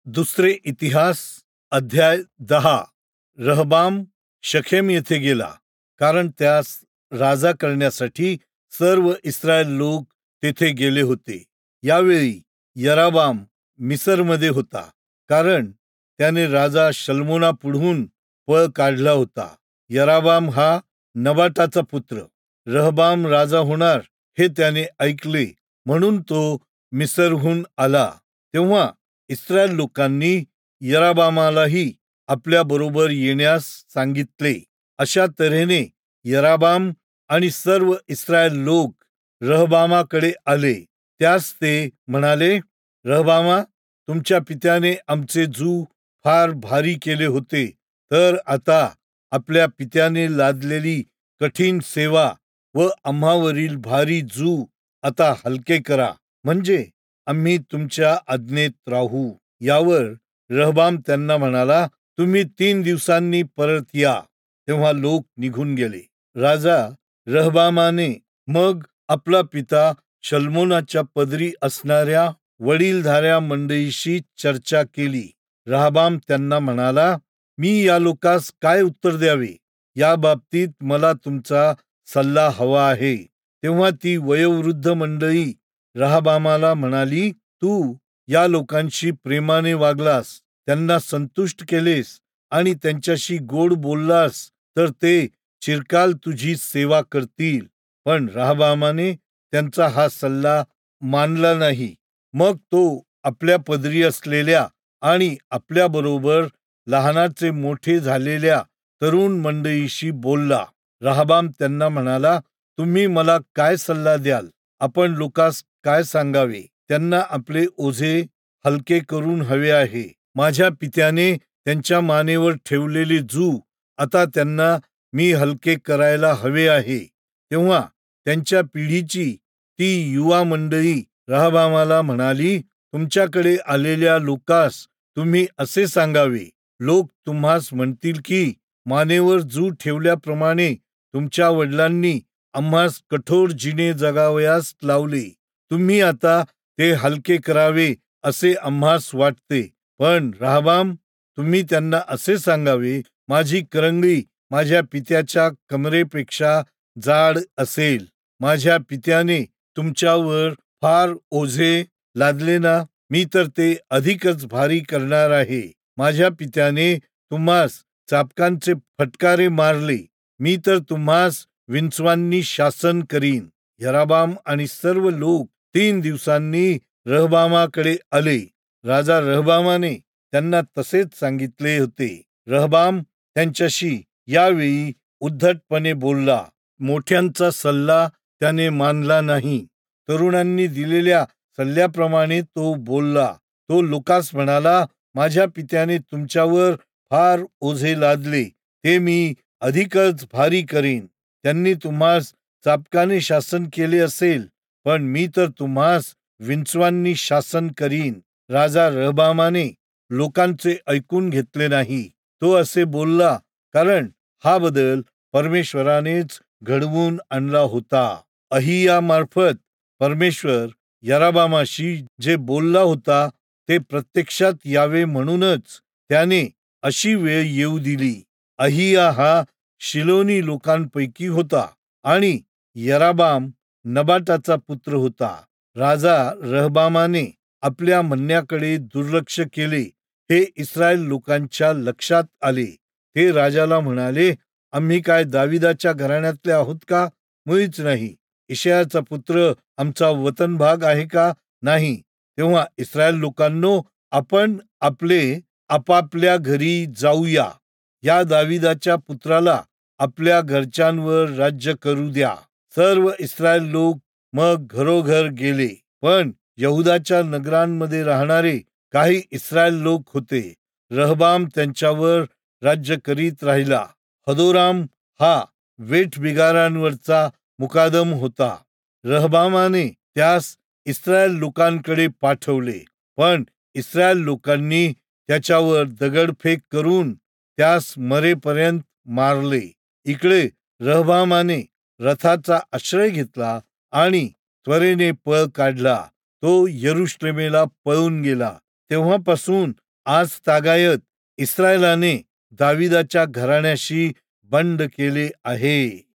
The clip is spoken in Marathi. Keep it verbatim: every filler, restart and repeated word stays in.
दुसरे इतिहास अध्याय दहा. रहबाम शखेम येथे गेला, कारण त्यास राजा करण्यासाठी सर्व इस्रायल लोक तेथे गेले होते. यावेळी यराबाम मिसरमध्ये होता, कारण त्याने राजा शल्मोना पुढून पळ काढला होता. यराबाम हा नबाटाचा पुत्र. रहबाम राजा होणार हे त्याने ऐकले, म्हणून तो मिसरहून आला. तेव्हा इस्रायल लोकांनी यराबामालाही आपल्या बरोबर येण्यास सांगितले. अशा तऱ्हेने यराबाम आणि सर्व इस्रायल लोक रहबामाकडे आले. त्यास ते म्हणाले, रहबामा, तुमच्या पित्याने आमचे जू फार भारी केले होते, तर आता आपल्या पित्याने लादलेली कठीण सेवा व आम्हावरील भारी जू आता हलके करा, म्हणजे आम्ही तुमच्या आज्ञेत राहू. यावर रहबाम त्यांना म्हणाला, तुम्ही तीन दिवसांनी परत या. तेव्हा लोक निघून गेले. राजा रहबामाने मग आपला पिता शल्मोनाच्या पदरी असणाऱ्या वडीलधाऱ्या मंडळीशी चर्चा केली. रहबाम त्यांना म्हणाला, मी या लोकास काय उत्तर द्यावे, या बाबतीत मला तुमचा सल्ला हवा आहे. तेव्हा ती वयोवृद्ध मंडळी रहबामाला म्हणाली, तू या लोकांशी प्रेमाने वागलास, त्यांना संतुष्ट केलेस आणि त्यांच्याशी गोड बोललास, तर ते चिरकाल तुझी सेवा करतील. पण रहबामाने त्यांचा हा सल्ला मानला नाही. मग तो आपल्या पदरी असलेल्या आणि आपल्याबरोबर लहानाचे मोठे झालेल्या तरुण मंडळीशी बोलला. रहबाम त्यांना म्हणाला, तुम्ही मला काय सल्ला द्याल? आपण लोकास काय सांगावे? त्यांना आपले ओझे हलके करून हवे आहे. माझ्या पित्याने त्यांच्या मानेवर ठेवलेले जू आता त्यांना मी हलके करायला हवे आहे. तेव्हा त्यांच्या पिढीची ती युवा मंडळी रहबामाला म्हणाली, तुमच्याकडे आलेल्या लोकास तुम्ही असे सांगावे, लोक तुम्हास म्हणतील की मानेवर जू ठेवल्याप्रमाणे तुमच्या वडिलांनी आम्हास कठोर जिने जगावयास लावले. तुम्ही आता ते हलके करावे असे आम्हास वाटते. पण रहबाम, तुम्ही त्यांना असे सांगावे, माझी करंगळी माझ्या पित्याच्या कमरेपेक्षा जाड असेल. माझ्या पित्याने तुमच्यावर फार ओझे लादले ना, मी तर ते अधिकच भारी करणार आहे. माझ्या पित्याने तुम्हास चाबकांचे फटकारे मारले, मी तर तुम्हास विंचवांनी शासन करीन. यराबाम आणि सर्व लोक तीन दिवसांनी रहबामाकडे आले. राजा रहबामाने त्यांना तसेच सांगितले होते. रहबाम त्यांच्याशी यावेळी उद्धटपणे बोलला. मोठ्यांचा सल्ला त्याने मानला नाही. तरुणांनी दिलेल्या सल्ल्याप्रमाणे तो बोलला. तो लोकास म्हणाला, माझ्या पित्याने तुमच्यावर फार ओझे लादले, ते मी अधिकच भारी करीन. त्यांनी तुम्हास चाबकाने शासन केले असेल, पण मी तर तुम्हास विंचवांनी शासन करीन. राजा रहबामाने लोकांचे ऐकून घेतले नाही. तो असे बोलला कारण हा बदल परमेश्वरानेच घडवून आणला होता. अहिया मार्फत परमेश्वर यराबामाशी जे बोलला होता ते प्रत्यक्षात यावे म्हणूनच त्याने अशी वेळ येऊ दिली. अहिया हा शिलोनी लोकांपैकी होता आणि यराबाम नबाटाचा पुत्र होता. राजा रहबामाने आपल्या म्हणण्याकडे दुर्लक्ष केले हे इस्रायल लोकांच्या लक्षात आले. ते राजाला म्हणाले, आम्ही काय दाविदाच्या घराण्यातले आहोत का? मुळीच नाही. इशायाचा पुत्र आमचा वतन भाग आहे का? नाही. तेव्हा इस्रायल लोकांनो, आपण आपले आपापल्या घरी जाऊया. या दाविदाच्या पुत्राला आपल्या घरच्यांवर राज्य करू द्या. सर्व इस्रायल लोक मग घरोघर गेले. पण यहुदाच्या नगरांमध्ये राहणारे काही इस्रायल लोक होते. रहबाम त्यांच्यावर राज्य करीत राहिला. हदोराम हा वेठबिगारांवरचा मुकादम होता. रहबामाने त्यास इस्रायल लोकांकडे पाठवले, पण इस्रायल लोकांनी त्याच्यावर दगडफेक करून त्यास मरेपर्यंत मारले. इकडे रहबामाने रथाचा आश्रय घेतला आणि त्वरेने पळ काढला. तो यरुश्लेमेला पळून गेला. तेव्हापासून आज तागायत इस्रायलाने दाविदाच्या घराण्याशी बंड केले आहे.